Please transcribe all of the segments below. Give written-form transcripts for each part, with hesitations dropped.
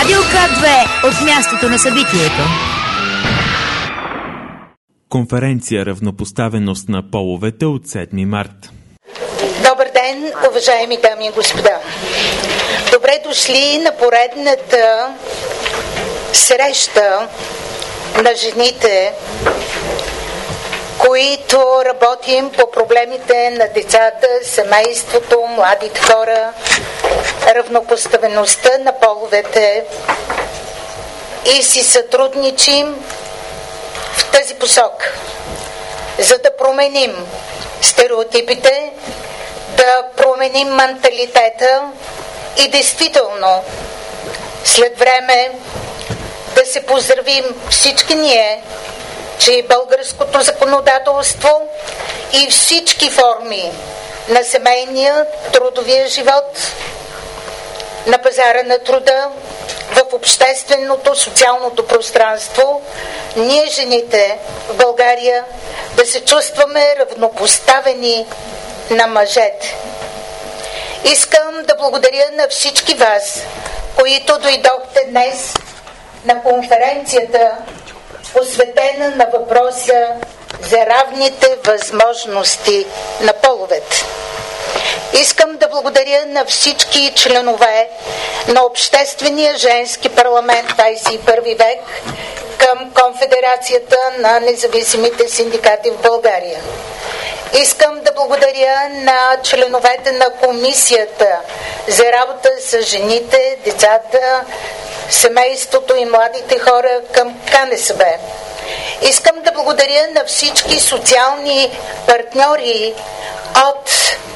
Радио К2 от мястото на събитието. Конференция "Равнопоставеност на половете" от 7 март. Добър ден, уважаеми дами и господа! Добре дошли на поредната среща на жените, които работим по проблемите на децата, семейството, младите хора, равнопоставеността на половете и си сътрудничим в тази посока, за да променим стереотипите, да променим менталитета и действително след време да се поздравим всички ние, че и българското законодателство и всички форми на семейния, трудовия живот, на пазара на труда, в общественото, социалното пространство, ние жените в България да се чувстваме равнопоставени на мъжете. Искам да благодаря на всички вас, които дойдохте днес на конференцията, посветена на въпроса за равните възможности на половете. Искам да благодаря на всички членове на Обществения женски парламент 21 век към Конфедерацията на независимите синдикати в България. Искам да благодаря на членовете на Комисията за работа с жените, децата, семейството и младите хора към КНСБ. Искам да благодаря на всички социални партньори от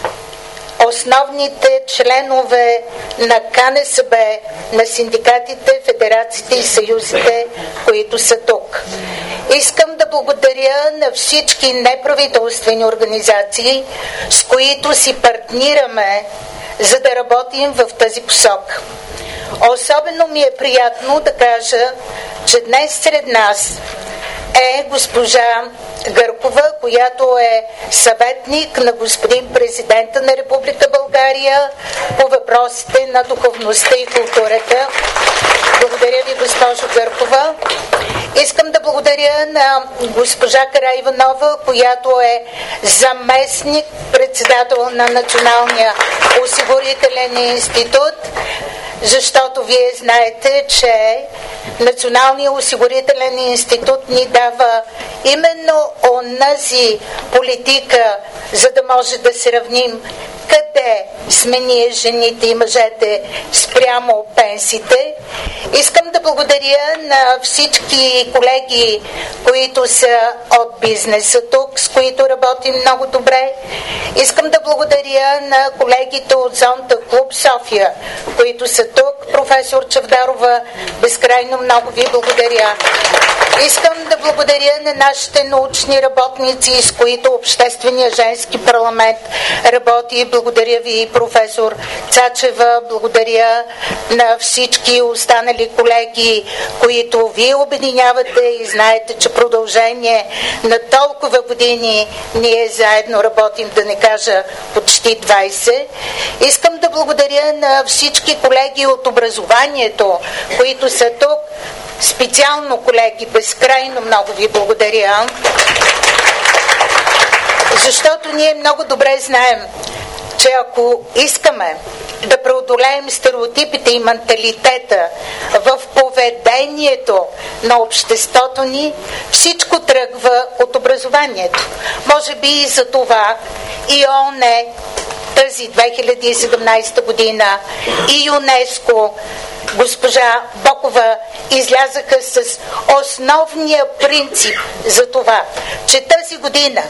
основните членове на КНСБ, на синдикатите, федерациите и съюзите, които са тук. Искам да благодаря на всички неправителствени организации, с които си партнираме, за да работим в тази посока. Особено ми е приятно да кажа, че днес сред нас е госпожа Гъркова, която е съветник на господин президента на Република България по въпросите на духовността и културата. Благодаря ви, госпожо Гъркова. Искам да благодаря на госпожа Караиванова, която е заместник председател на Националния осигурителен институт, защото вие знаете, че Националният осигурителен институт ни дава именно онази политика, за да може да се равним къде сме ние, жените и мъжете, спрямо пенсиите. Искам да благодаря на всички колеги, които са от бизнеса тук, с които работим много добре. Искам да благодаря на колегите от Зонта Клуб София, които са тук. Професор Чавдарова, безкрайно много ви благодаря. Искам да благодаря на нашите научни работници, с които Обществения женски парламент работи. Благодаря ви, професор Цачева. Благодаря на всички останали колеги, които вие обединявате и знаете, че продължение на толкова години ние заедно работим, да не кажа почти 20. Искам да благодаря на всички колеги от образованието, които са тук. Специално, колеги, безкрайно много ви благодаря, защото ние много добре знаем, че ако искаме да преодолеем стереотипите и менталитета в поведението на обществото ни, всичко тръгва от образованието. Може би и за това и ООН тази 2017 година и ЮНЕСКО, госпожа Бокова, излязаха с основния принцип за това, че тази година,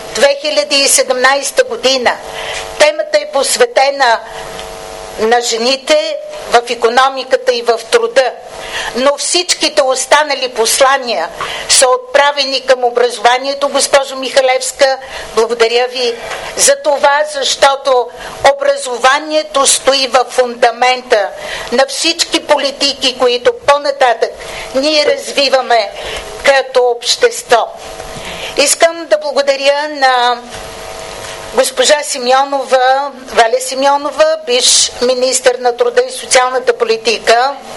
2017 година, темата е посветена на жените в икономиката и в труда, но всичките останали послания са отправени към образованието. Госпожо Михалевска, благодаря ви за това, защото образованието стои в фундамента на всички политики, които по-нататък ние развиваме като общество. Искам да благодаря на госпожа Симеонова, Валя Симеонова, бивш министър на труда и социалната политика,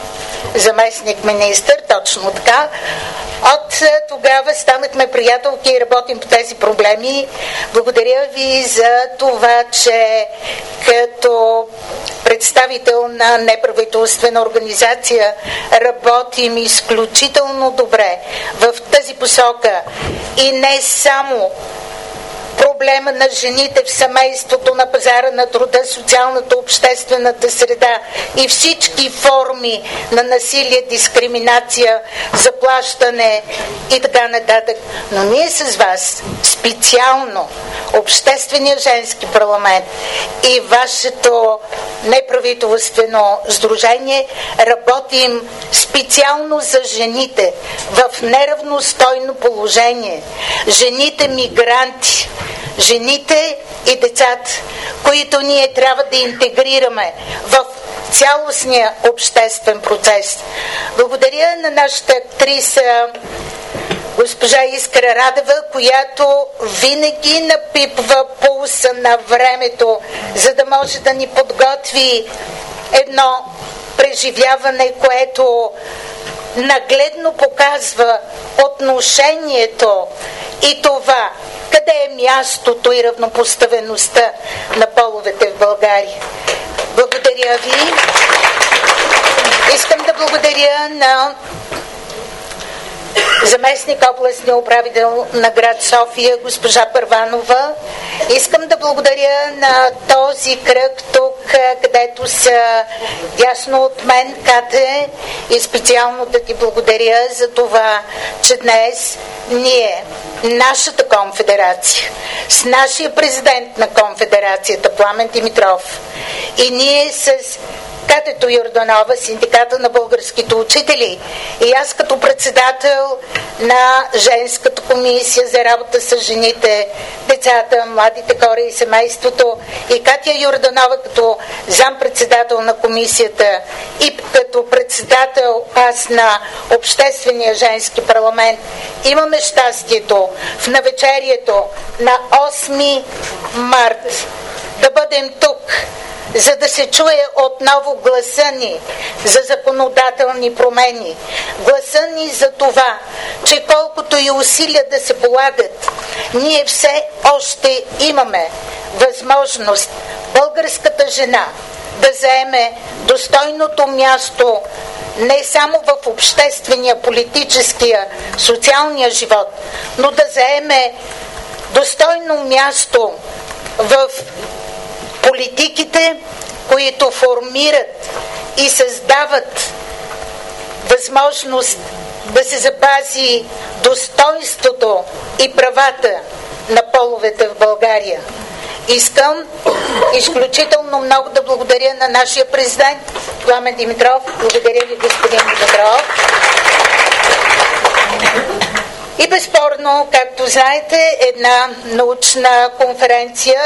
заместник-министър, точно така. От тогава станахме приятелки и работим по тези проблеми. Благодаря ви за това, че като представител на неправителствена организация работим изключително добре в тази посока и не само проблема на жените в семейството, на пазара на труда, социалната, обществената среда и всички форми на насилие, дискриминация, заплащане и така нататък. Но ние с вас, специално Обществения женски парламент и вашето неправителствено сдружение, работим специално за жените в неравностойно положение. Жените мигранти, жените и децата, които ние трябва да интегрираме в цялостния обществен процес. Благодаря на нашата актриса госпожа Искра Радева, която винаги напипва пулса на времето, за да може да ни подготви едно преживяване, което нагледно показва отношението и това, къде е мястото и равнопоставеността на половете в България. Благодаря ви. Искам да благодаря на заместник областния управител на град София, госпожа Първанова. Искам да благодаря на този кръг тук, където са ясно от мен, Кате, и специално да ти благодаря за това, че днес ние, нашата конфедерация, с нашия президент на конфедерацията Пламен Димитров и ние с Катето Йорданова, синдиката на българските учители, и аз като председател на женската комисия за работа с жените, децата, младите хора и семейството, и Катя Йорданова като зампредседател на комисията и като председател аз на Обществения женски парламент, имаме щастието в навечерието на 8 март да бъдем тук, за да се чуе отново гласа ни за законодателни промени. Гласа ни за това, че колкото и усилия да се полагат, ние все още имаме възможност българската жена да заеме достойното място не само в обществения, политическия, социалния живот, но да заеме достойно място в политиките, които формират и създават възможност да се запази достойнството и правата на половете в България. Искам изключително много да благодаря на нашия президент Пламен Димитров. Благодаря ви, господин Димитров. И безспорно, както знаете, една научна конференция,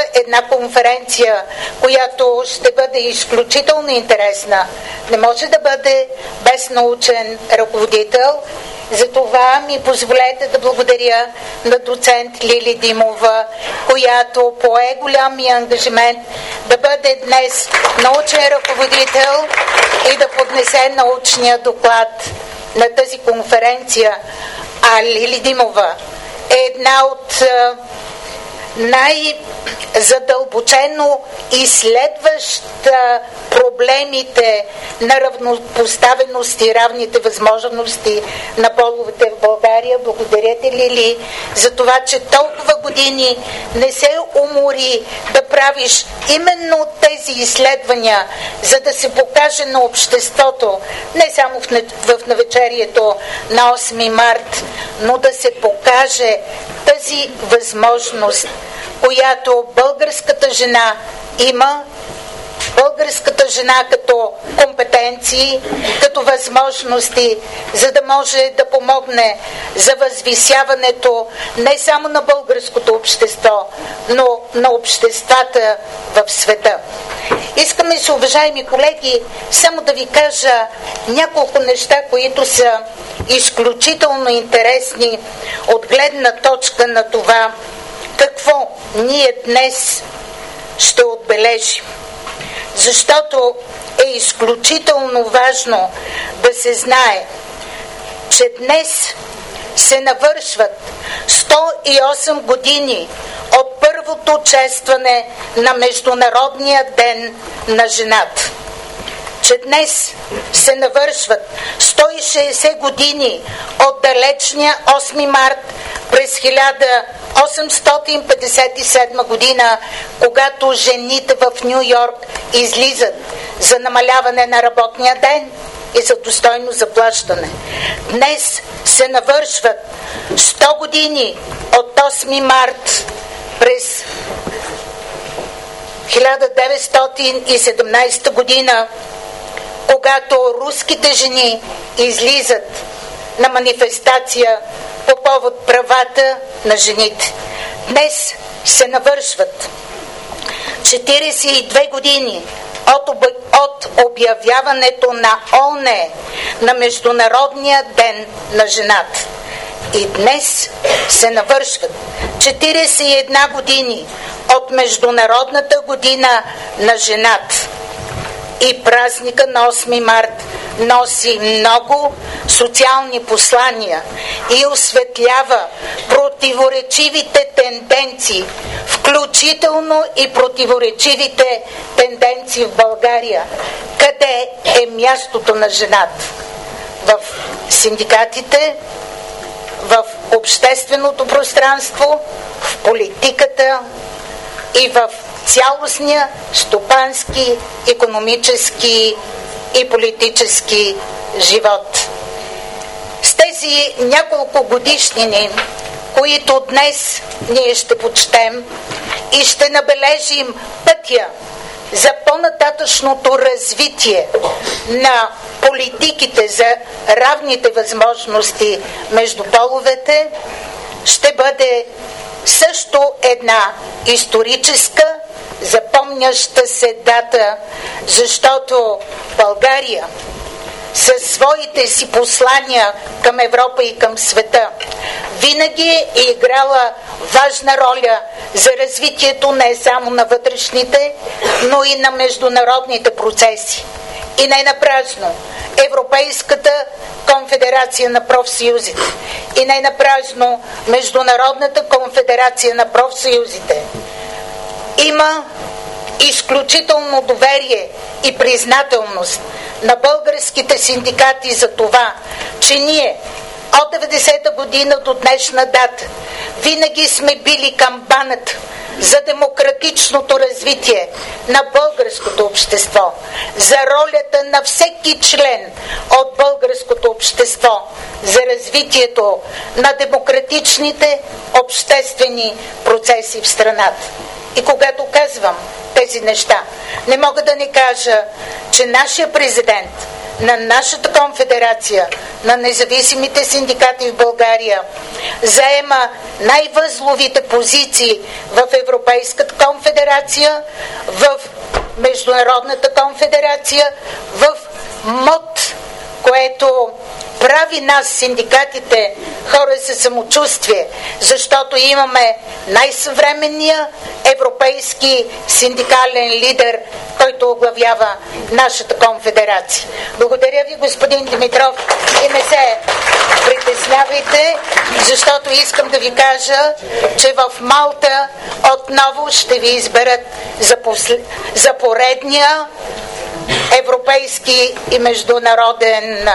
която ще бъде изключително интересна, не може да бъде без научен ръководител. Затова ми позволете да благодаря на доцент Лили Димова, която пое голямия ангажимент да бъде днес научен ръководител и да поднесе научния доклад на тази конференция. А Лили Димова е една от най-задълбочено изследваща проблемите на равнопоставеност и равните възможности на половете в България. Благодаря ти, Лили, за това, че толкова години не се умори да правиш именно тези изследвания, за да се покаже на обществото, не само в навечерието на 8 март, но да се покаже тази възможност, която българската жена има, българската жена като компетенции, като възможности, за да може да помогне за възвисяването не само на българското общество, но на обществата в света. Искаме се, уважаеми колеги, само да ви кажа няколко неща, които са изключително интересни от гледна точка на това какво ние днес ще отбележим. Защото е изключително важно да се знае, че днес се навършват 108 години от първото честване на Международния ден на жената. Че днес се навършват 160 години от далечния 8 март през 1857 година, когато жените в Ню Йорк излизат за намаляване на работния ден и за достойно заплащане. Днес се навършват 100 години от 8 март през 1917 година, когато руските жени излизат на манифестация по повод правата на жените. Днес се навършват 42 години от обявяването на ООН на Международния ден на жената. И днес се навършват 41 години от Международната година на жената. И празника на 8 март носи много социални послания и осветлява противоречивите тенденции, включително и противоречивите тенденции в България. Къде е мястото на жената? В синдикатите, в общественото пространство, в политиката и в цялостния стопански, икономически и политически живот. С тези няколко годишнини, които днес ние ще почтем и ще набележим пътя за по-нататъчното развитие на политиките за равните възможности между половете, ще бъде също една историческа, запомняща се дата, защото България със своите си послания към Европа и към света винаги е играла важна роля за развитието не само на вътрешните, но и на международните процеси. И не напразно Европейската конфедерация на профсъюзите и не напразно Международната конфедерация на профсъюзите има изключително доверие и признателност на българските синдикати за това, че ние от 90-та година до днешна дата винаги сме били камбаната за демократичното развитие на българското общество, за ролята на всеки член от българското общество, за развитието на демократичните обществени процеси в страната. И когато казвам тези неща, не мога да не кажа, че нашия президент на нашата конфедерация на независимите синдикати в България заема най-възловите позиции в Европейската конфедерация, в Международната конфедерация, в МОД, което прави нас, синдикатите, хора със самочувствие, защото имаме най-съвременния европейски синдикален лидер, който оглавява нашата конфедерация. Благодаря ви, господин Димитров, и не се притеснявайте, защото искам да ви кажа, че в Малта отново ще ви изберат за поредния европейски и международен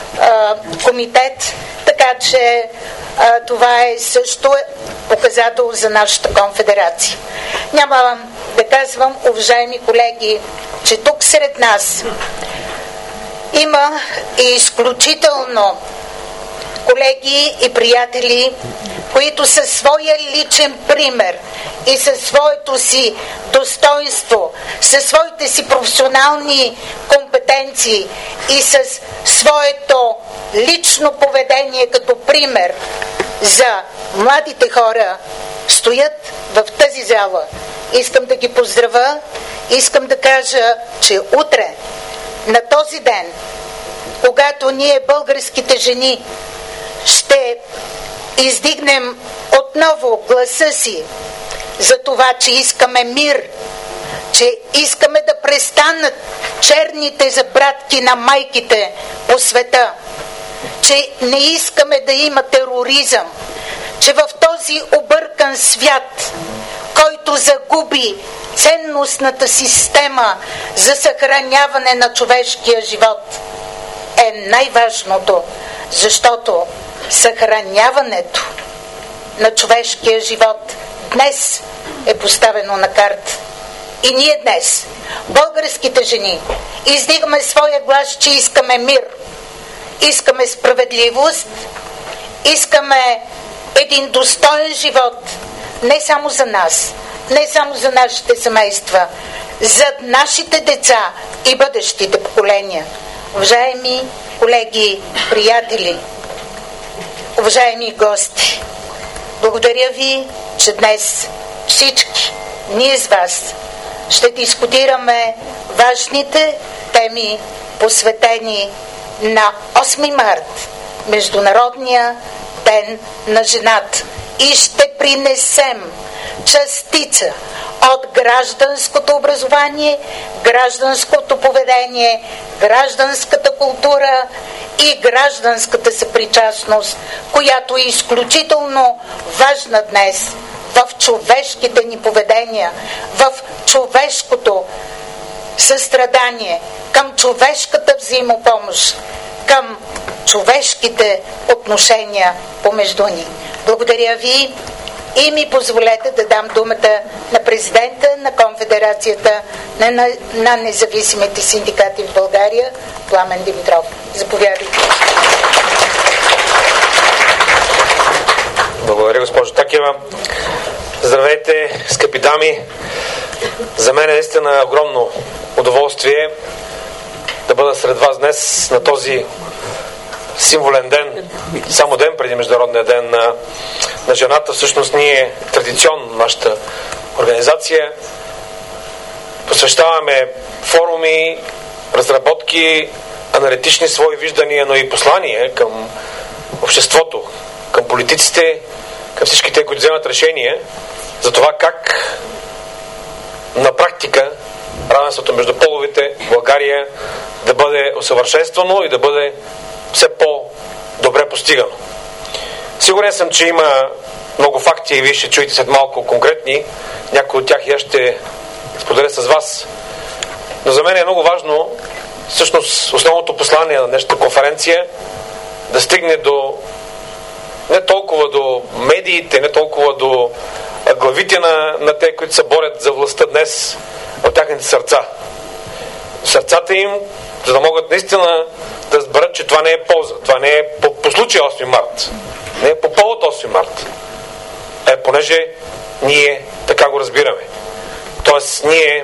комитет, така че това е също показател за нашата конфедерация. Няма да казвам, уважаеми колеги, че тук сред нас има и изключително колеги и приятели, които със своя личен пример и със своето си достоинство, със своите си професионални компетенции и със своето лично поведение като пример за младите хора стоят в тази зала. Искам да ги поздравя, искам да кажа, че утре, на този ден, когато ние, българските жени, ще издигнем отново гласа си за това, че искаме мир, че искаме да престанат черните забратки на майките по света, че не искаме да има тероризъм, че в този объркан свят, който загуби ценностната система за съхраняване на човешкия живот, е най-важното, защото съхраняването на човешкия живот днес е поставено на карта. И ние днес, българските жени, издигаме своя глас, че искаме мир, искаме справедливост, искаме един достоен живот, не само за нас, не само за нашите семейства, за нашите деца и бъдещите поколения. Уважаеми колеги, приятели, уважаеми гости, благодаря ви, че днес всички ние с вас ще дискутираме важните теми, посветени на 8 март, Международния ден на жената, и ще принесем частица от гражданското образование, гражданското поведение, гражданската култура и гражданската съпричастност, която е изключително важна днес в човешките ни поведения, в човешкото състрадание, към човешката взаимопомощ, към човешките отношения помежду ни. Благодаря ви и ми позволете да дам думата на президента на Конфедерацията на независимите синдикати в България, Пламен Димитров. Заповядайте. Благодаря, госпожо Такева. Здравейте, скъпи дами. За мен е наистина огромно удоволствие да бъда сред вас днес на този символен ден, само ден преди Международния ден на жената. Всъщност ние традиционно, нашата организация, посвещаваме форуми, разработки, аналитични свои виждания, но и послания към обществото, към политиците, към всички те, които вземат решения за това как на практика равенството между половете в България да бъде усъвършенствано и да бъде все по-добре постигано. Сигурен съм, че има много факти и вие ще чуете след малко конкретни. Някои от тях я ще споделя с вас. Но за мен е много важно, всъщност основното послание на днешната конференция да стигне до не толкова до медиите, не толкова до главите на те, които се борят за властта днес, от тяхните сърца. Сърцата им, за да могат наистина да разберат, че това не е полза. Това не е по случай 8 март. Не е по повод 8 март. Понеже ние така го разбираме. Тоест ние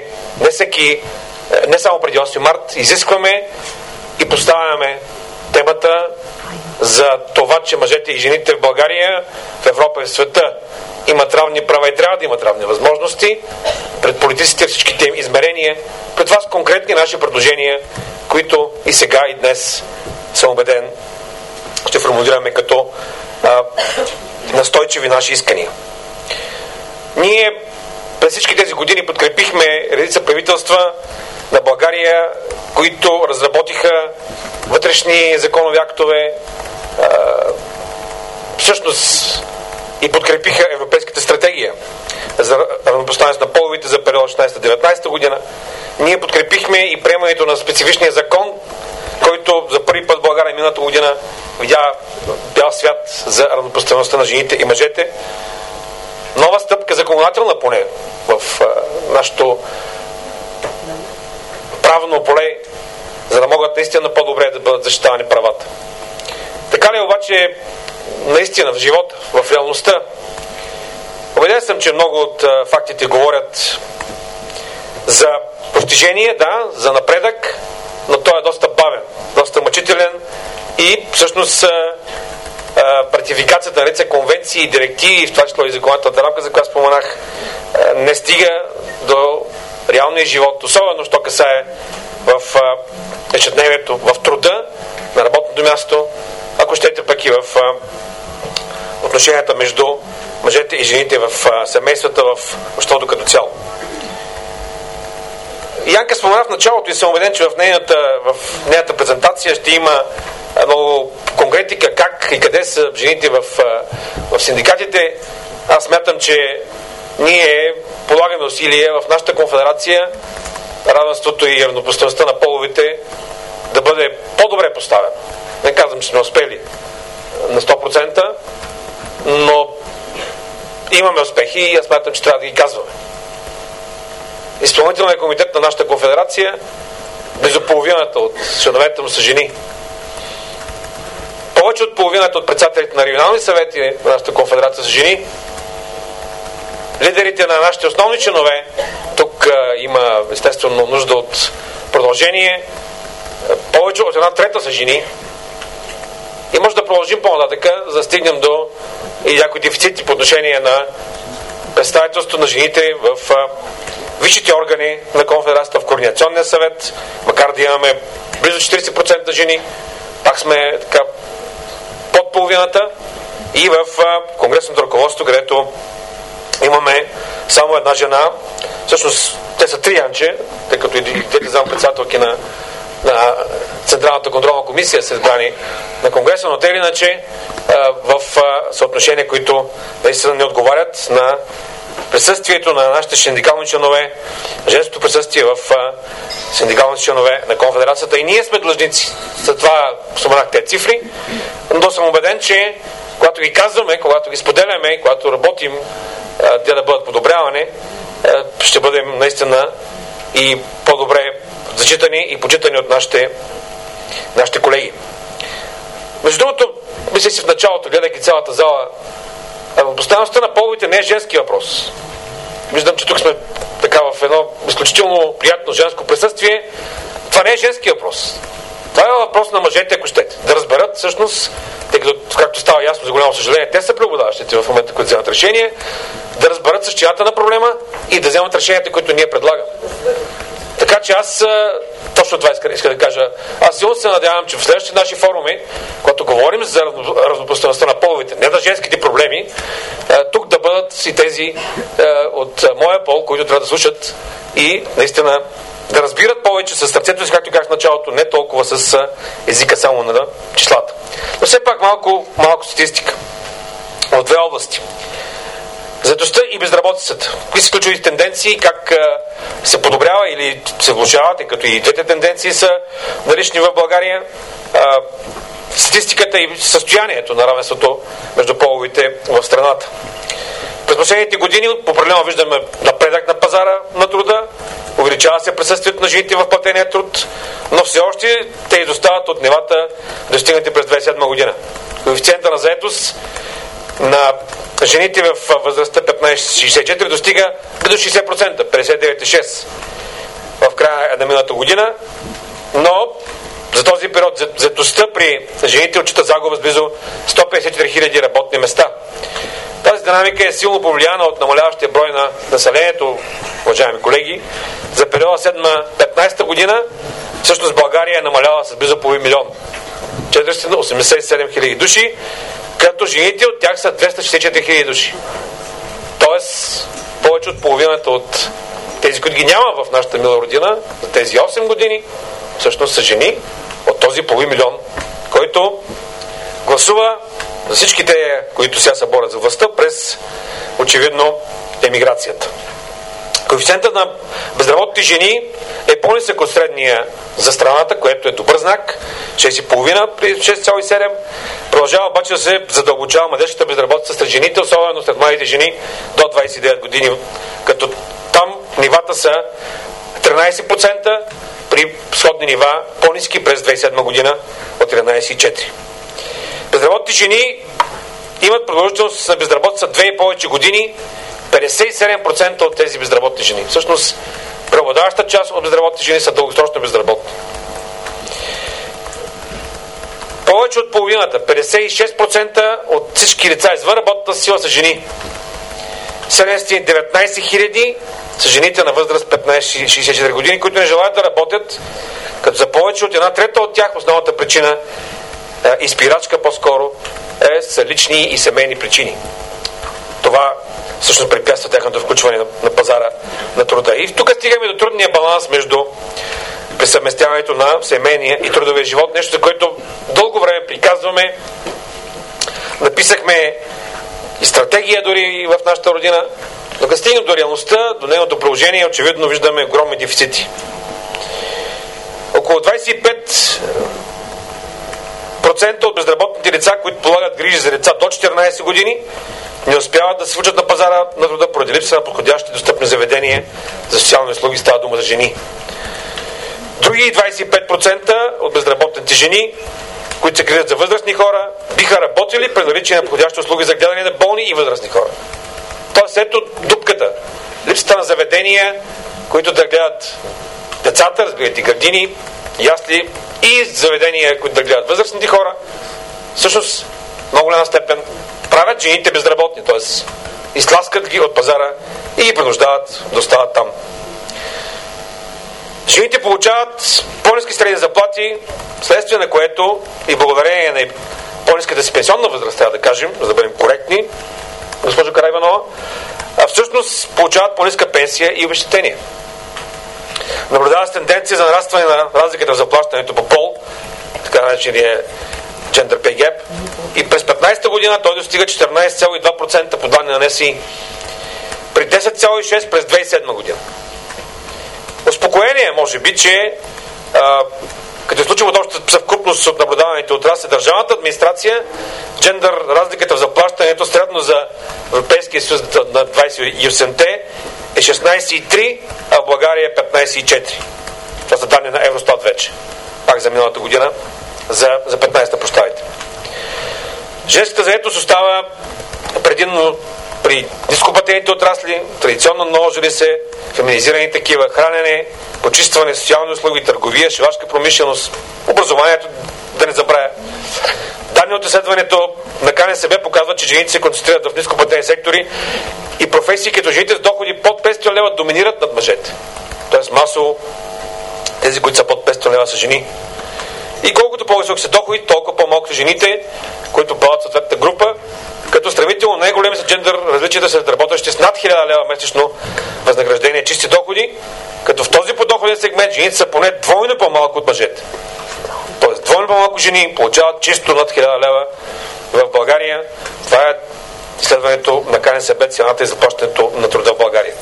не само преди 8 март изискваме и поставяме темата за това, че мъжете и жените в България, в Европа и в света имат равни права и трябва да имат равни възможности пред политиците, всичките им измерения, пред вас конкретни наши предложения, които и сега и днес съм убеден ще формулираме като настойчиви наши искания. Ние през всички тези години подкрепихме редица правителства на България, които разработиха вътрешни законови актове, всъщност и подкрепиха Европейската стратегия за равнопоставеност на половите за период 16-19 година. Ние подкрепихме и приемането на специфичния закон, който за първи път в България миналата година видя бял свят за равнопоставеността на жените и мъжете. Нова стъпка, законодателна поне, в нашето правно поле, за да могат наистина по-добре да бъдат защитавани правата. Така ли обаче наистина в живота, в реалността? Убеден съм, че много от фактите говорят за постижение, да, за напредък, но той е доста бавен, доста мъчителен и всъщност ратификацията на редица конвенции и директиви, в това число и законодателната рамка, за която споменах, не стига до реалния живот, особено що касае в ежедневието, в труда, на работното място, ако щете пък и в отношенията между мъжете и жените в семействата, в обществото като цяло. Янка спомена в началото и съм убеден, че в нейната презентация ще има много конкретика как и къде са жените в синдикатите. Аз смятам, че ние полагаме усилия в нашата конфедерация равенството и равнопоставеността на половите да бъде по-добре поставено. Не казвам, че сме успели на 100%, но имаме успехи и аз смятам, че трябва да ги казваме. Изпълнителният комитет на нашата конфедерация, близо половината от членовете му са жени. Повече от половината от председателите на регионални съвети на нашата конфедерация са жени. Лидерите на нашите основни членове, тук има естествено нужда от продължение, повече от 1/3 са жени. И може да продължим по-нататъка, за да стигнем до и някои дефицити по отношение на представителството на жените в висшите органи на конфедерацията, в Координационния съвет, макар да имаме близо 40% жени, пак сме така под половината, и в конгресното ръководство, където имаме само една жена. Всъщност те са 3 Янче, тъй като и двете заместник-председателки на Централната контролна комисия са избрани на Конгреса, но те или иначе в съотношения, които наистина не отговарят на присъствието на нашите синдикални членове, женското присъствие в синдикалните членове на конфедерацията. И ние сме длъжници. За това споменах тези цифри, но съм убеден, че когато ги казваме, когато ги споделяме, когато работим те да бъдат подобрявани, ще бъдем наистина и по-добре зачитани и почитани от нашите колеги. Между другото, мисля си в началото, гледайки цялата зала, равнопоставеността на половите не е женски въпрос. Виждам, че тук сме така в едно изключително приятно женско присъствие. Това не е женски въпрос. Това е въпрос на мъжете, ако щете. Да разберат всъщност, тъй като, както става ясно, за голямо съжаление, те са преобладаващите в момента, които вземат решение, да разберат същината на проблема и да вземат решенията, които ние предлагаме. Така че аз точно това иска да кажа. Аз силно се надявам, че в следващите наши форуми, когато говорим за равнопоставеността на половите, не за женските проблеми, тук да бъдат и тези от моя пол, които трябва да слушат и наистина да разбират повече с сърцето си, както казах в началото, не толкова с езика само на числата. Но все пак малко статистика от 2 области. Заетостта и безработицата. Кои са ключовите тенденции, как се подобрява или се влошава, тъй като и двете тенденции са налични в България. Статистиката и състоянието на равенството между половите в страната. През последните години определено виждаме напредък на пазара на труда, увеличава се присъствието на жените в платения труд, но все още те изостават от нивата, достигнати през 2007 година. Коефициента на заетост на жените в възрастта 15-64 достига до 60%, 59,6% в края на миналата година, но за този период заетостта при жените отчита загуба с близо 154 000 работни места. Тази динамика е силно повлияна от намаляващия брой на населението, уважаеми колеги. За периода 7-15 година всъщност България е намаляла с близо половин милион. 487 000 души, като жените от тях са 264 000 души. Тоест, повече от половината от тези, които ги няма в нашата мила родина, за тези 8 години, всъщност са жени от този половин милион, който гласува за всички те, които сега се борят за властта, през, очевидно, емиграцията. Коефициентът на безработните жени е по-нисък от средния за страната, което е добър знак, 6,5 при 6,7. Продължава обаче да се задълбочава младежката безработица сред жените, особено сред младите жени до 29 години, като там нивата са 13% при сходни нива, по-ниски през 2007 година от 11,4. Безработните жени имат продължителност на безработица 2 и повече години, 57% от тези безработни жени. Всъщност, преобладаваща част от безработни жени са дългосрочно безработни. Повече от половината, 56% от всички лица извън работната сила са жени. 19 000 са жените на възраст 15-64 години, които не желаят да работят, като за повече от 1/3 от тях основната причина, изпирачка по-скоро, са лични и семейни причини. Това всъщност препятства тяхното включване на пазара на труда. И тук стигаме до трудния баланс между пресъвместяването на семейния и трудовия живот, нещо, за което дълго време приказваме. Написахме и стратегия дори в нашата родина. Докато стигнем до реалността, до нейното приложение, очевидно виждаме огромни дефицити. Около 25% от безработните лица, които полагат грижи за деца до 14 години, не успяват да се включат на пазара на труда поради липса на подходящи достъпни заведения за социални услуги. Става дума за жени. Други 25% от безработните жени, които се грижат за възрастни хора, биха работили при наличие на подходящи услуги за гледане на болни и възрастни хора. Тоест, ето дупката. Липсата на заведения, които да гледат децата, разбирате, градини, ясли и заведения, които да гледат възрастните хора, всъщност много голяма степен правят жените безработни, т.е. изтласкат ги от пазара и ги принуждават да остават там. Жените получават по-ниски средни заплати, следствие на което и благодарение на по-ниската си пенсионна възраст, трябва да кажем, за да бъдем коректни, госпожо Караиванова, всъщност получават по-ниска пенсия и обезщетение. Наблюдава се тенденция за нарастване на разликата в заплащането по пол, така наречения Gender Pay Gap, и през 15-та година той достига 14,2% по данни на НСИ, при 10,6% през 2007 година. Успокоение може би, че като е случило от общата съвкупност от наблюдаваните отрасли, държавната администрация, джендър разликата в заплащането средно за Европейския съюз на 28-те е 16,3, а в България е 15,4. Това са данни на Евростат вече. Пак за миналата година, за 15-та, прощавайте. Женската заетост остава предимно при нископлатените отрасли, традиционно наложили се, феминизирани такива, хранене, почистване, социални услуги, търговия, шивашка промишленост, образованието, да не забравя. Данни от изследването на КНСБ показват, че жените се концентрират в нископлатени сектори и професии, като жените с доходи под 500 лева доминират над мъжете. Тоест масово тези, които са под 500 лева, са жени. И колкото по-високи са доходи, толкова по-малко са жените, които падат в съответната група, като сравнително най-големи са джендър различията сред работещи с над 1000 лева месечно възнаграждение чисти доходи, като в този подоходен сегмент жените са поне двойно по-малко от мъжете. Тоест двойно по-малко жени получават чисто над 1000 лева в България. Това е изследването на КНСБ, цената и заплащането на труда в България.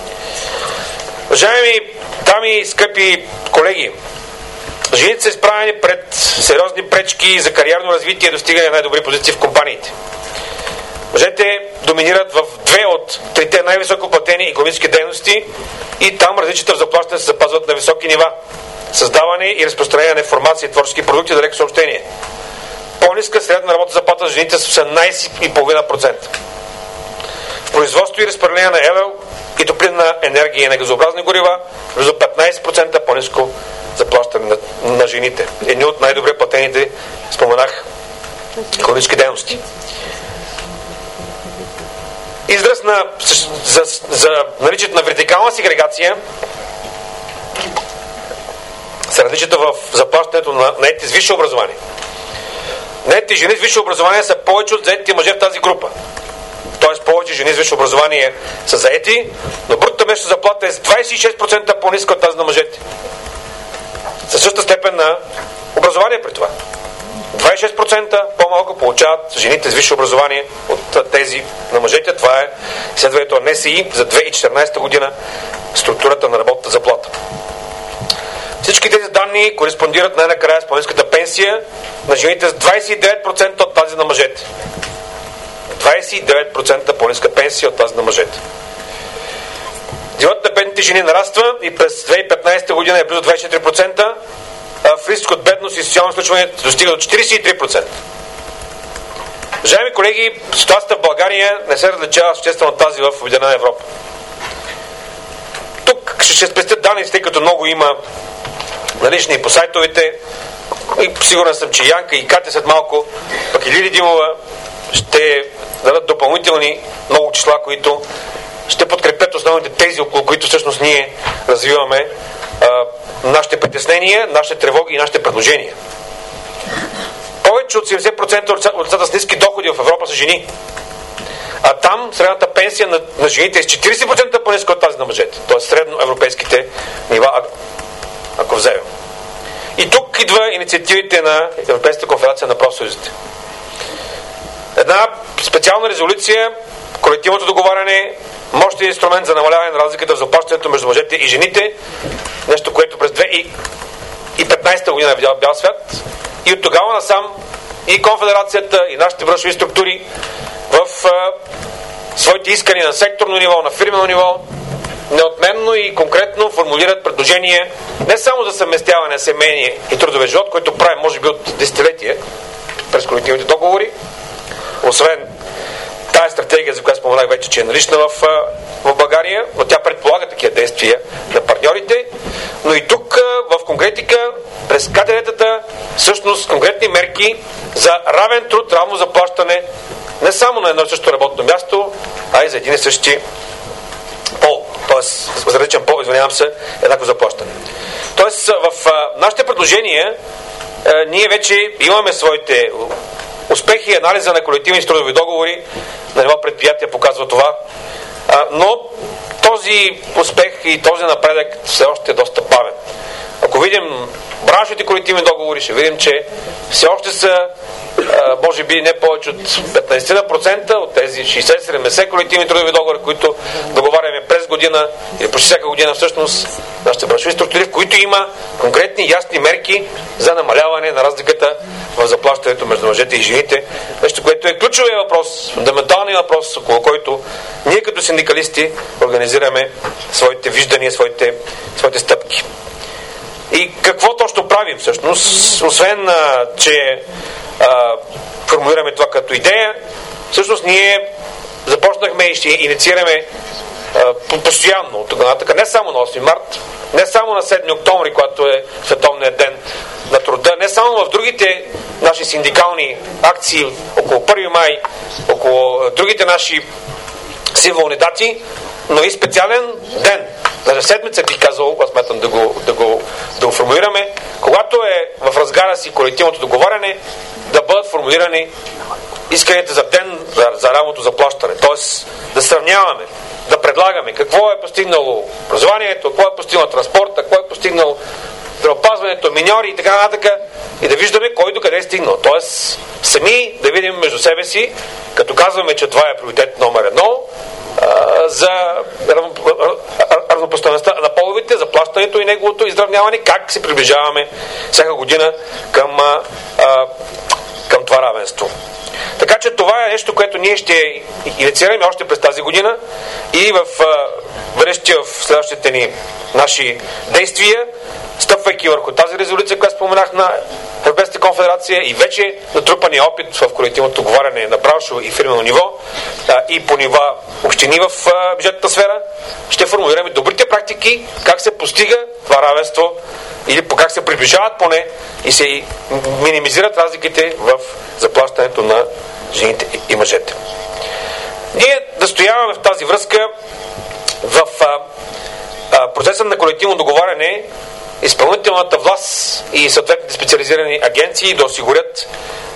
Уважаеми дами и скъпи колеги, жените са изправени пред сериозни пречки за кариерно развитие и достигане на най-добри позиции в компаниите. Мъжете доминират в 2 от 3 най-високо платени икономически дейности и там различията в заплащане се запазват на високи нива. Създаване и разпространение на информация и творчески продукти, далеко съобщение. По-ниска средна работна заплата за жените с 18,5%. В производство и разпределение на елел и топлинна енергия и на газообразни горива близо 15% по-ниско заплащане на жените. Едни от най-добре платените, споменах, икономически дейности. Израз за наличието на вертикална сегрегация са различията в заплащането на наетите с висше образование. Наетите жени с висше образование са повече от заетите мъже в тази група. Тоест повече жени с висше образование са заети, но брутната месечна заплата е с 26% по-ниска от тази на мъжете. Със същата степен на образование при това. 26% по-малко получават жените с висше образование от тези на мъжете. Това е изследването на НСИ за 2014 година, структурата на работната заплата. Всички тези данни кореспондират най-накрая с по-ниската пенсия на жените с 29% от тази на мъжете. 29% по-ниска пенсия от тази на мъжете. Делът на бедните жени нараства и през 2015 година е близо 24%, а в риск от бедност и социално изключване достига до 43%. Уважаеми колеги, ситуацията в България не се различава съществено от тази в Обединена Европа. Тук ще спестят данни, тъй като много има налични и по сайтовете. И сигурен съм, че Янка и Катя след малко, пък и Лили Димова ще дадат допълнителни много числа, които ще подкрепят основните тези, около които всъщност ние развиваме нашите притеснения, нашите тревоги и нашите предложения. Повече от 70% от лицата с ниски доходи в Европа са жени. а там средната пенсия на жените е с 40% по-ниска от тази на мъжете. Тоест средно европейските нива, ако вземем. И тук идва инициативите на Европейската конфедерация на профсъюзите. Една специална резолюция, колективното договаряне, мощен инструмент за намаляване на разликата в заплащането между мъжете и жените, нещо, което през 2015 година е в бял свят. И от тогава насам и конфедерацията, и нашите браншови структури в своите искания на секторно ниво, на фирмено ниво, неотменно и конкретно формулират предложения не само за съвместяване на семейния и трудовия живот, който правим може би от десетилетия през колективните договори, освен тази стратегия, за която споменах вече, че е налична в България, но тя предполага такива действия на партньорите, но и тук в конкретика през КТД-тата всъщност конкретни мерки за равен труд, равно заплащане не само на едно и също работно място, а и за един и същи пол, т.е. за различен пол, извинявам се, еднакво заплащане. Тоест в нашите предложения ние вече имаме своите успехи, анализа на колективни трудови договори на ниво предприятия показва това, но този успех и този напредък все още е доста бавен. Ако видим браншовите колективни договори, ще видим, че все още са може би не повече от 15% от тези 60-70 колективни трудови договори, които договаряме през година или почти всяка година всъщност нашите браншови структури, в които има конкретни ясни мерки за намаляване на разликата в заплащането между мъжете и жените. Нещо, което е ключовия въпрос, фундаменталният въпрос, около който ние като синдикалисти организираме своите виждания, своите стъпки. И какво точно правим всъщност? Освен, че формулираме това като идея, всъщност ние започнахме и ще инициираме постоянно от тогава нататък, не само на 8 март, не само на 7 октомври, когато е Световният ден на труда, не само в другите наши синдикални акции около 1 май, около другите наши символни дати, но и специален ден, даже седмица бих казал, аз смятам да го формулираме, когато е в разгара си колективното договаряне, да бъдат формулирани исканията за ден за равното заплащане. Тоест да сравняваме, да предлагаме какво е постигнало образованието, какво е постигнал транспорта, какво е постигнал здравеопазването, миньори и така нататък, и да виждаме кой докъде е стигнал. Тоест сами да видим между себе си, като казваме, че това е приоритет номер 1, за равнопоставеността на половите, заплащането и неговото изравняване, как се приближаваме всяка година към това равенство. Така че това е нещо, което ние ще инициираме още през тази година и в следващите ни наши действия, стъпвайки върху тази резолюция, която споменах на Европейската конфедерация и вече натрупания опит в колективното договаряне на браншово и фирмено ниво и по нива общини в бюджетната сфера, ще формулираме добрите практики, как се постига това равенство или как се приближават поне и се минимизират разликите в заплащането на жените и мъжете. Ние настояваме в тази връзка в процеса на колективно договаряне изпълнителната власт и съответните специализирани агенции да осигурят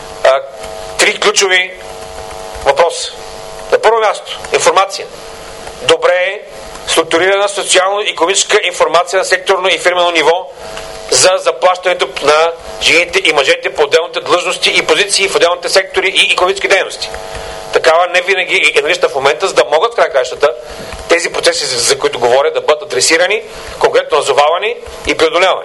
3 ключови въпроса. На първо място, информация. Добре структурирана социално-икономическа информация на секторно и фирмено ниво за заплащането на жените и мъжете по отделните длъжности и позиции в отделните сектори и икономически дейности. Такава не винаги е налична в момента, за да могат в край кращата тези процеси, за които говоря, да бъдат адресирани, конкретно назовавани и преодолявани.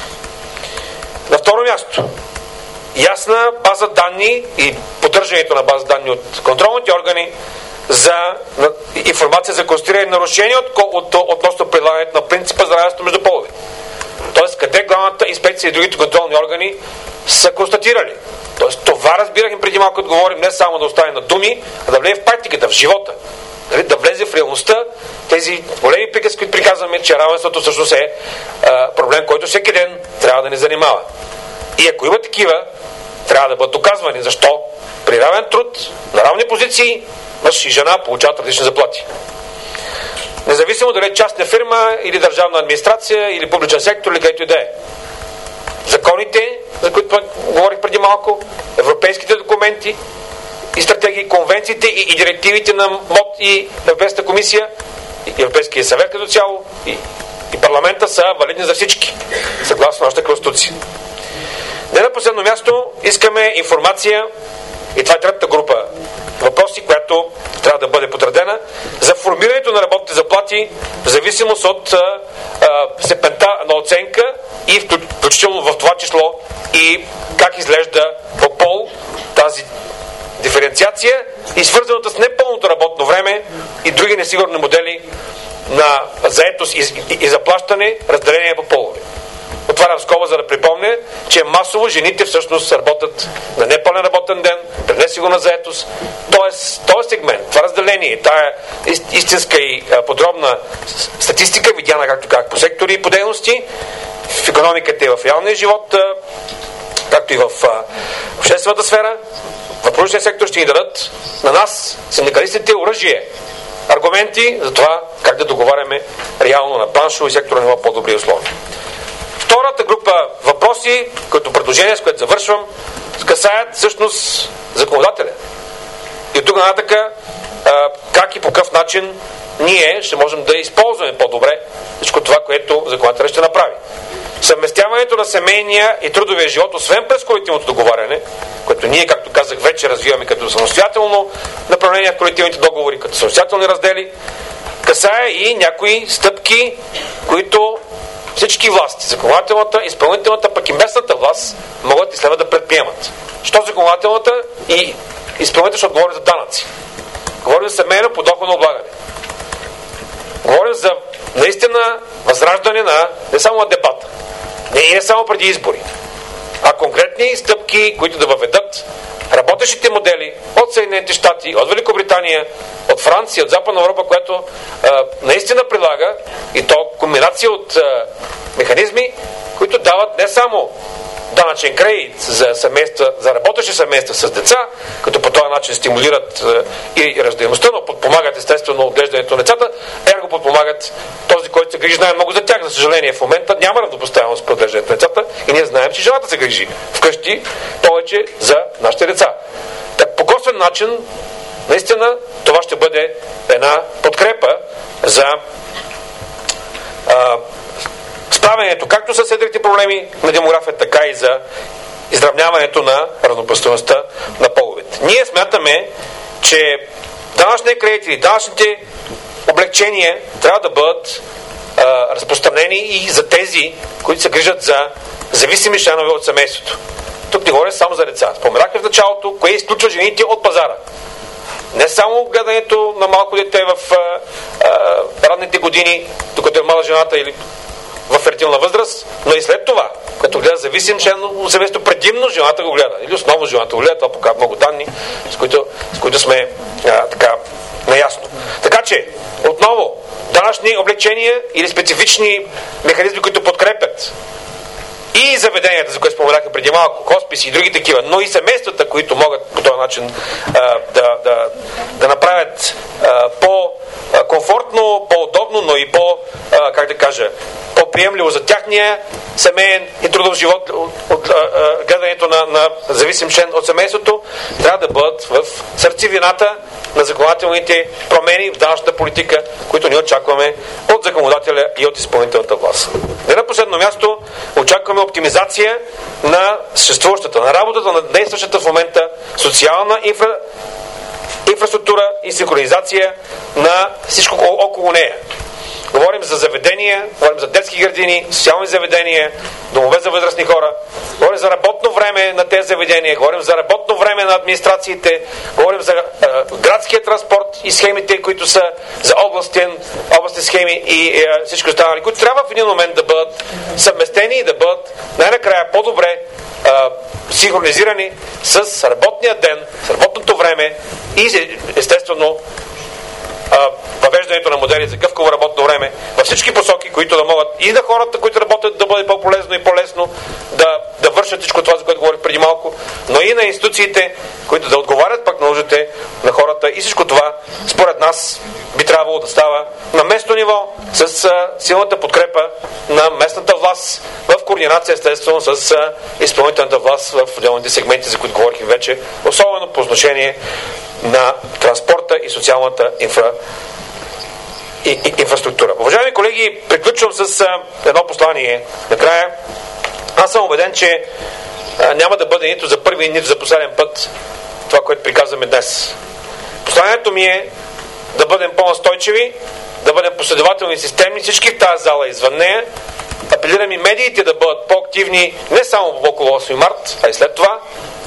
На второ място, ясна база данни и поддържането на база данни от контролните органи за информация за констатирани нарушения относно прилагането на принципа за равенство между половете. Тоест, къде главната инспекция и другите контролни органи са констатирали. Тоест, това разбирахме преди малко да говорим, не само да остане на думи, а да влезе в практиката, в живота. Да влезе в реалността тези големи приказки, които приказваме, че равенството всъщност е проблем, който всеки ден трябва да ни занимава. И ако има такива, трябва да бъдат доказвани. Защо? При равен труд, на равни позиции, мъж и жена получават различни заплати. Независимо дали е частна фирма или държавна администрация или публичен сектор или където и да е. Законите, за които говорих преди малко, европейските документи и стратегии, конвенциите и директивите на МОД и Европейската комисия, и Европейския съвет като цяло, и парламента са валидни за всички, съгласно нашата конституция. Не на последно място искаме информация, и това е третата група въпроси, която трябва да бъде подредена, за формирането на работните заплати в зависимост от степента на оценка и включително в това число и как изглежда по пол тази диференциация и свързаната с непълното работно време и други несигурни модели на заетост и заплащане, разделение по полове. Отварям скоба, за да припомня, че масово жените всъщност работят на непълен работен ден, при несигурна заетост. Тоест, този сегмент, това разделение, тая истинска и подробна статистика, видяна, както казах, по сектори и по дейности, в икономиката и в реалния живот, както и в обществената сфера, в публичния сектор ще ни дадат на нас, синдикалистите, оръжие, аргументи за това как да договаряме реално на браншово и сектора ниво по-добри условия. Втората група въпроси, като предложение, с което завършвам, касаят всъщност законодателя. И от тук нататък как и по какъв начин ние ще можем да използваме по-добре всичко това, което законодателя ще направи. Съвместяването на семейния и трудовия живот, освен през колективното договаряне, което ние, както казах, вече развиваме като самостоятелно направление в колективните договори, като самостоятелни раздели, касае и някои стъпки, които всички власти, законодателната, изпълнителната, пък и местната власт, могат и следва да предприемат. Що законодателната и изпълнителната ще отговори за данъци. Говорим за семейно подоходно облагане. Говорим за наистина възраждане на не само на дебата, не само преди избори, а конкретни стъпки, които да въведат работещите модели от Съединените щати, от Великобритания, от Франция, от Западна Европа, която наистина прилага, и то комбинация от механизми, които дават не само данъчен кредит за семейства, за работещи семейства с деца, като по този начин стимулират и раждаемостта, но подпомагат естествено отглеждането на децата, ерго подпомагат този, който се грижи най-много за тях. За съжаление, в момента няма равнопоставеност при отглеждането на децата и ние знаем, че жената се грижи вкъщи повече за нашите деца. Так, по косвен начин, наистина, това ще бъде една подкрепа за справянето както с седрите проблеми на демографията, така и за изравняването на равнопоставеността на половете. Ние смятаме, че данъчните кредити или данъчните облегчения трябва да бъдат разпространени и за тези, които се грижат за зависими членове от семейството. Тук не говоря само за деца. Споменахме в началото, кое изключва жените от пазара. Не само гледането на малко дете в ранните години, докато е мала жената или в фертилна възраст, но и след това, като гледа зависим член от семейството, предимно жената го гледа. Или основно жената го гледа, това показва много данни, с които сме така наясно. Така че, отново, данъчни облегчения или специфични механизми, които подкрепят и заведенията, за които споменаха преди малко, хосписи и други такива, но и семействата, които могат по този начин да направят по-комфортно, по-удобно, но и по-приемливо за тяхния семейен и трудов живот от гледането на зависим член от семейството, трябва да бъдат в сърцевината на законодателните промени в данъчната политика, които ние очакваме от законодателя и от изпълнителната власт. Не на последно място, очакваме оптимизация на съществуващата, на работата на действащата в момента социална инфраструктура и синхронизация на всичко около нея. Говорим за заведения, говорим за детски градини, социални заведения, домове за възрастни хора. Говорим за работно време на тези заведения, говорим за работно време на администрациите, говорим за градския транспорт и схемите, които са за областни схеми и всички останали, които трябва в един момент да бъдат съвместени и да бъдат най-накрая по-добре синхронизирани с работния ден, с работното време и естествено въвеждането на модели за гъвкаво работно време във всички посоки, които да могат и на хората, които работят, да бъде по-полезно и по-лесно да вършат всичко това, за което говорих преди малко, но и на институциите, които да отговарят пък на нуждите на хората, и всичко това според нас би трябвало да става на местно ниво с силната подкрепа на местната власт в координация естествено с изпълнителната власт в отделните сегменти, за които говорих вече, особено специално по отношение на транспорта и социалната инфраструктура. Уважаеми колеги, приключвам с едно послание. Накрая, аз съм убеден, че няма да бъде нито за първи, нито за последен път това, което приказваме днес. Посланието ми е да бъдем по-настойчиви, да бъдем последователни и системни, всички в тази зала и извън нея. Апелирам и медиите да бъдат по-активни не само около 8 март, а и след това,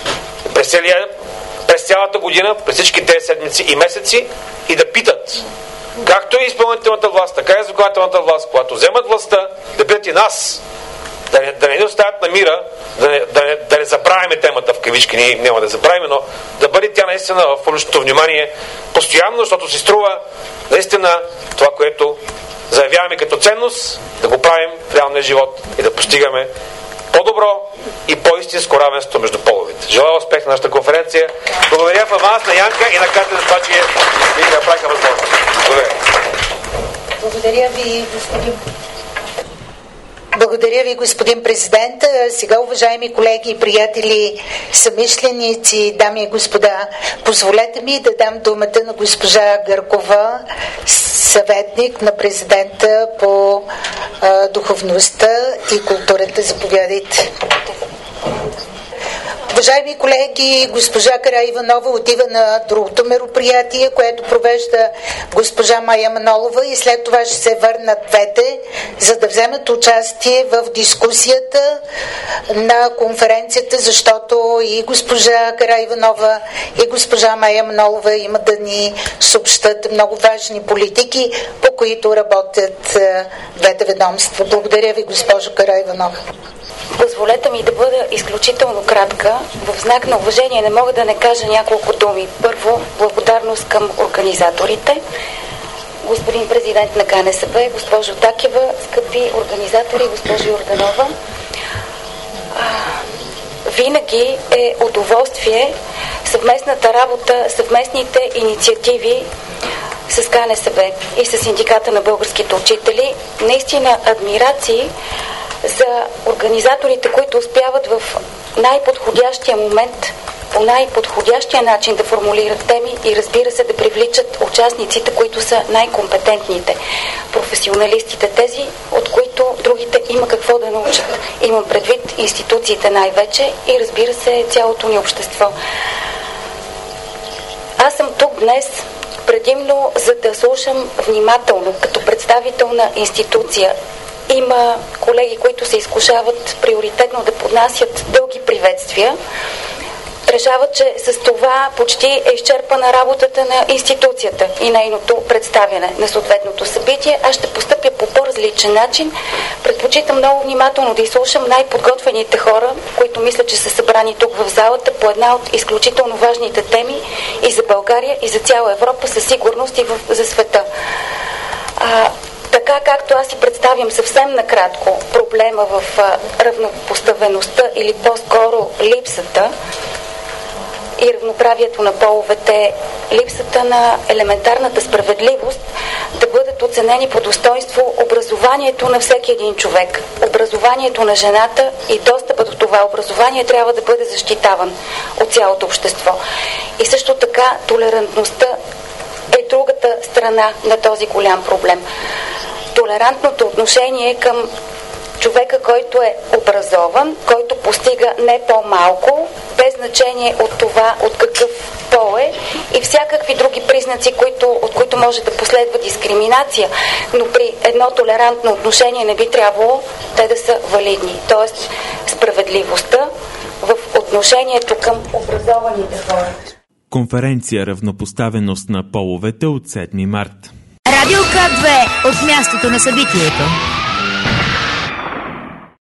през цялата година, през всички тези седмици и месеци, и да питат, както и изпълнителната власт, така и законодателната власт, когато вземат властта, да питат и нас, да не ни оставят на мира, да не забравяме темата в кавички, ние няма да забравим, но да бъде тя наистина в публичното внимание постоянно, защото си струва наистина това, което заявяваме като ценност, да го правим в реалния живот и да постигаме по-добро и по-истинско равенство между половите. Желая успех на нашата конференция. Благодаря в аванс на Янка и на Катя за това, че ви направиха възможност. Благодаря. Благодаря ви, господин президент. Сега, уважаеми колеги и приятели, съмишленици, дами и господа, позволете ми да дам думата на госпожа Гъркова, съветник на президента по духовността и културата. Заповядайте. Уважаеми колеги, госпожа Караиванова отива на другото мероприятие, което провежда госпожа Мая Манолова, и след това ще се върнат двете, за да вземат участие в дискусията на конференцията, защото и госпожа Караиванова и госпожа Мая Манолова имат да ни съобщат много важни политики, по които работят двете ведомства. Благодаря ви, госпожо Караиванова. Позволете ми да бъда изключително кратка. В знак на уважение не мога да не кажа няколко думи. Първо, благодарност към организаторите. Господин президент на КНСБ, госпожо Такева, скъпи организатори, госпожо Йорданова. Винаги е удоволствие съвместната работа, съвместните инициативи с КНСБ и с Синдиката на българските учители. Наистина адмирации за организаторите, които успяват в най-подходящия момент, по най-подходящия начин да формулират теми и, разбира се, да привличат участниците, които са най-компетентните, професионалистите, тези, от които другите има какво да научат. Имам предвид институциите най-вече и, разбира се, цялото ни общество. Аз съм тук днес предимно за да слушам внимателно, като представител на институция. Има колеги, които се изкушават приоритетно да поднасят дълги приветствия. Решават, че с това почти е изчерпана работата на институцията и нейното представяне на съответното събитие. Аз ще постъпя по по-различен начин. Предпочитам много внимателно да изслушам най-подготвените хора, които мисля, че са събрани тук в залата по една от изключително важните теми и за България, и за цяла Европа, със сигурност и за света. Така както аз си представям съвсем накратко проблема в равнопоставеността или по-скоро липсата и равноправието на половете, липсата на елементарната справедливост, да бъдат оценени по достоинство образованието на всеки един човек. Образованието на жената и достъпът до това образование трябва да бъде защитаван от цялото общество. И също така толерантността е другата страна на този голям проблем. Толерантното отношение към човека, който е образован, който постига не по-малко, без значение от това, от какъв пол е, и всякакви други признаци, от които може да последва дискриминация, но при едно толерантно отношение не би трябвало те да са валидни. Тоест справедливостта в отношението към образованите хора. Конференция равнопоставеност на половете от 7 март. Радио К2 от мястото на събитието.